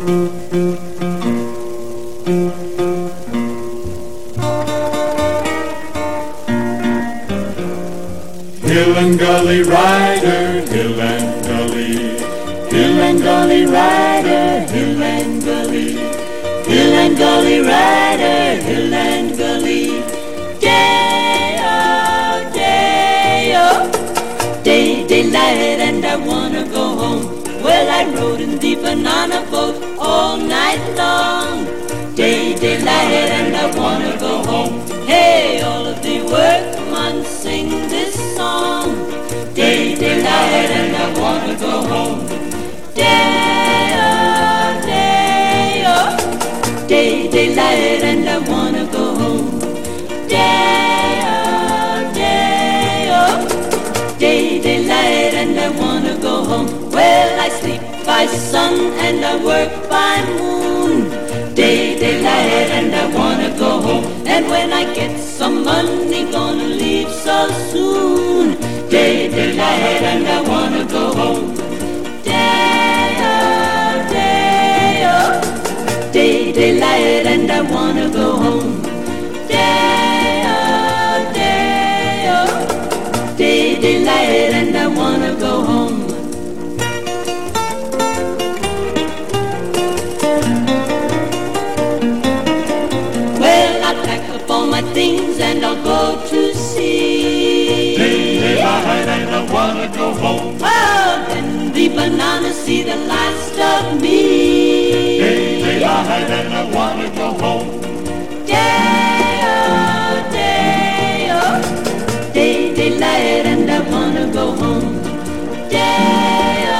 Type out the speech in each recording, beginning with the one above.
Hill and gully rider, hill and gully, hill and gully rider, hill and gully, hill and gully rider, hill and gully. Day-o, day-o, daylight and I wanna go home. Well, I rode in the banana boat all night long. Daylight and I wanna go home. Hey, all of the workmen sing this song. Daylight and I wanna go home. Day-o, day-o, daylight and I wanna go home. Day-o, day-o, daylight and I wanna go home. Well, I sleep by sun and I work by moon. Daylight and I wanna go home. And when I get some money, gonna leave so soon. Daylight and I wanna go home. Day-o, day-o, daylight and I wanna go home. Day-o, day-o, daylight and I wanna go home. All my things and I'll go to sea. Daylight and I wanna go home. Oh, then the bananas see the last of me. Daylight and I wanna go home. Day-o, day-o, daylight and I wanna go home. Day-o,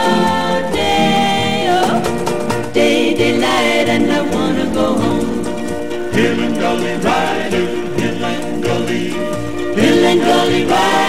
day-o, daylight and I wanna go home. Hill and gully rider, hill and gully, hill and gully rider.